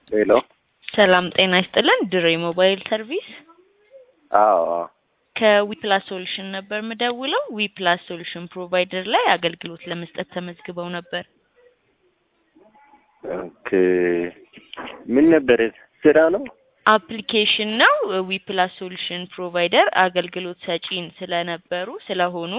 ሄሎ ሰላም ጤና ይስጥልን። ድሬ ሞባይል ሰርቪስ አዎ ከዊፕላስ ሶሉሽን ነበር ምደውለው። ዊፕላስ ሶሉሽን ፕሮቫይደር ላይ አገልግሎት ለመስጠት ተመዝግበው ነበር። ኦኬ ምን ነበር ስራ ነው? አፕሊኬሽን ነው። ዊፕላስ ሶሉሽን ፕሮቫይደር አገልግሎት ሰጪን ስለነበሩ ስለሆኑ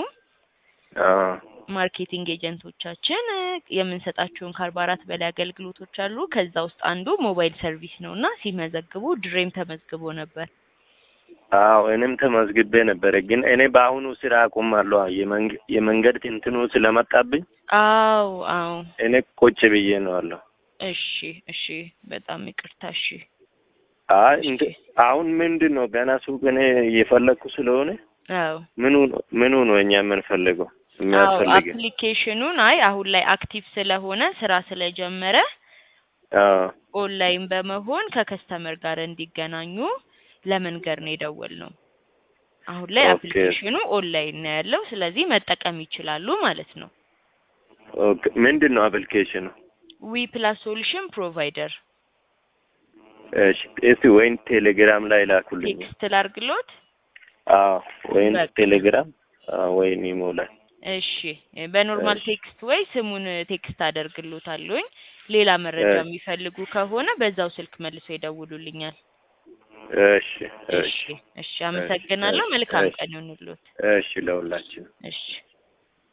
ማርኬቲንግ ኤጀንቶቻችን የምንሰጣቸውን ከ44 በላይ አገልግሎቶች አሉ። ከዛ ውስጥ አንዱ ሞባይል ሰርቪስ ነውና ሲመዘግቡ ድሬም ተመዝግቦ ነበር። አዎ እኔም ተመዝግቤ ነበር፣ ግን እኔ በአሁኑ ስራ አቆማለሁ። የመንገድ እንትኑ ስለመጣብኝ አዎ እኔ ቁጭ ብዬ ነው አለው። እሺ በጣም ይቅርታ። እሺ አሁን ምንድነው ገና ሱቅ እኔ እየፈለኩ ስለሆነ አዎ ምኑ ነው እኛ የምንፈልገው? አፕሊኬሽኑን አሁን ላይ አክቲቭ ስለሆነ ስራ ስለጀመረ ኦንላይን በመሆን ከከስተመር ጋር እንዲገናኙ ለመንገር ነው የደወልነው። አሁን ላይ አፕሊኬሽኑ ኦንላይን ነው ያለው፣ ስለዚህ መጠቀም ይችላሉ ማለት ነው። ኦኬ ምንድነው አፕሊኬሽኑ? ዊፕላስ ሶሉሽን ፕሮቫይደር። እሺ ወይን ቴሌግራም ላይ ላኩልኝ። ቴክስት ላርግሎት? ወይን ቴሌግራም ወይን ኢሞ ላይ። እሺ በኖርማል ቴክስት ወይ ስሙን ቴክስት አደርግሎታለሁኝ። ሌላ መረጃ የሚፈልጉ ከሆነ በዛው ስልክ መልሶ ይደውሉልኛል። እሺ አመሰግናለሁ። መልካም ቀን ይሁንልዎት። እሺ ለሁላችን። እሺ